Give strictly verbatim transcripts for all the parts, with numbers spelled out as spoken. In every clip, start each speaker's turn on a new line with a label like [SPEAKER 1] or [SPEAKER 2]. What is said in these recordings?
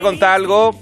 [SPEAKER 1] Contar algo,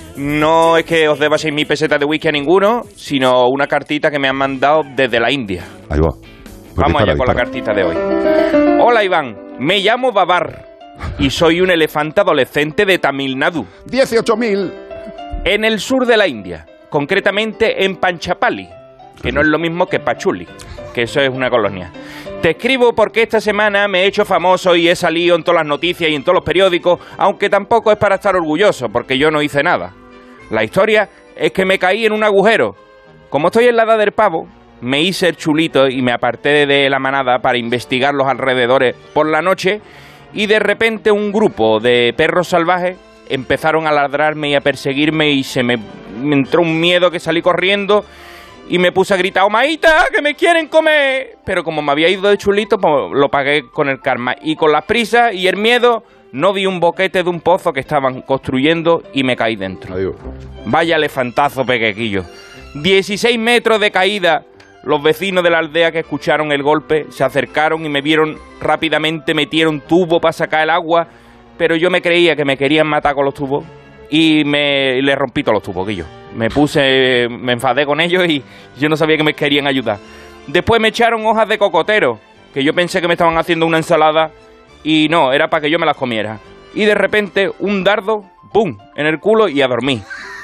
[SPEAKER 1] no es que os deba seis mil pesetas de whisky a ninguno, sino una cartita que me han mandado desde la India.
[SPEAKER 2] Ahí va. Pues
[SPEAKER 1] Vamos
[SPEAKER 2] dispara,
[SPEAKER 1] allá con
[SPEAKER 2] dispara.
[SPEAKER 1] la cartita de hoy. Hola Iván, me llamo Babar y soy un elefante adolescente de Tamil Nadu,
[SPEAKER 2] dieciocho mil.
[SPEAKER 1] en el sur de la India, concretamente en Panchapali, que no es lo mismo que Pachuli, que eso es una colonia. Te escribo porque esta semana me he hecho famoso y he salido en todas las noticias y en todos los periódicos, aunque tampoco es para estar orgulloso, porque yo no hice nada. La historia es que me caí en un agujero. Como estoy en la edad del pavo, me hice el chulito y me aparté de la manada para investigar los alrededores por la noche, y de repente un grupo de perros salvajes empezaron a ladrarme y a perseguirme y se me, me entró un miedo que salí corriendo y me puse a gritar, ¡Omaíta, que me quieren comer! Pero como me había ido de chulito, pues lo pagué con el karma. Y con las prisas y el miedo, no vi un boquete de un pozo que estaban construyendo y me caí dentro.
[SPEAKER 2] Adiós.
[SPEAKER 1] Vaya elefantazo pequequillo. dieciséis metros de caída. Los vecinos de la aldea que escucharon el golpe se acercaron y me vieron rápidamente, metieron tubo para sacar el agua, pero yo me creía que me querían matar con los tubos y me le rompí todos los tubos, Guillo. Me puse, me enfadé con ellos y yo no sabía que me querían ayudar. Después me echaron hojas de cocotero, que yo pensé que me estaban haciendo una ensalada y no, era para que yo me las comiera. Y de repente un dardo, ¡pum!, en el culo y a dormir.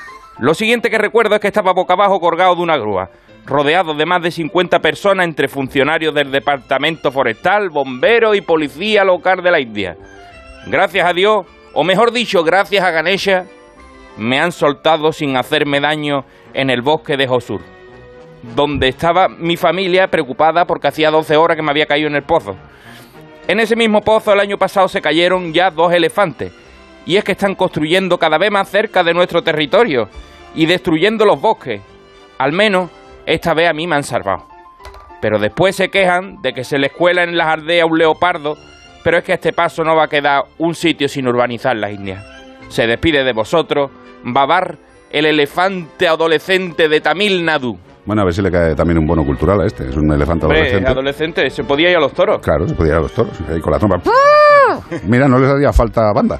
[SPEAKER 1] Lo siguiente que recuerdo es que estaba boca abajo colgado de una grúa, rodeado de más de cincuenta personas entre funcionarios del departamento forestal, bomberos y policía local de la India. Gracias a Dios, o mejor dicho, gracias a Ganesha, me han soltado sin hacerme daño en el bosque de Hosur, donde estaba mi familia preocupada porque hacía doce horas que me había caído en el pozo. En ese mismo pozo el año pasado se cayeron ya dos elefantes, y es que están construyendo cada vez más cerca de nuestro territorio y destruyendo los bosques. Al menos esta vez a mí me han salvado. Pero después se quejan de que se les cuela en las aldeas un leopardo, pero es que a este paso no va a quedar un sitio sin urbanizar las Indias. Se despide de vosotros, Babar, el elefante adolescente de Tamil Nadu.
[SPEAKER 2] Bueno, a ver si le cae también un bono cultural a este. Es un elefante
[SPEAKER 1] Hombre,
[SPEAKER 2] adolescente.
[SPEAKER 1] adolescente, se podía ir a los toros.
[SPEAKER 2] Claro, se podía ir a los toros, ahí con la trompa. Mira, no les haría falta banda.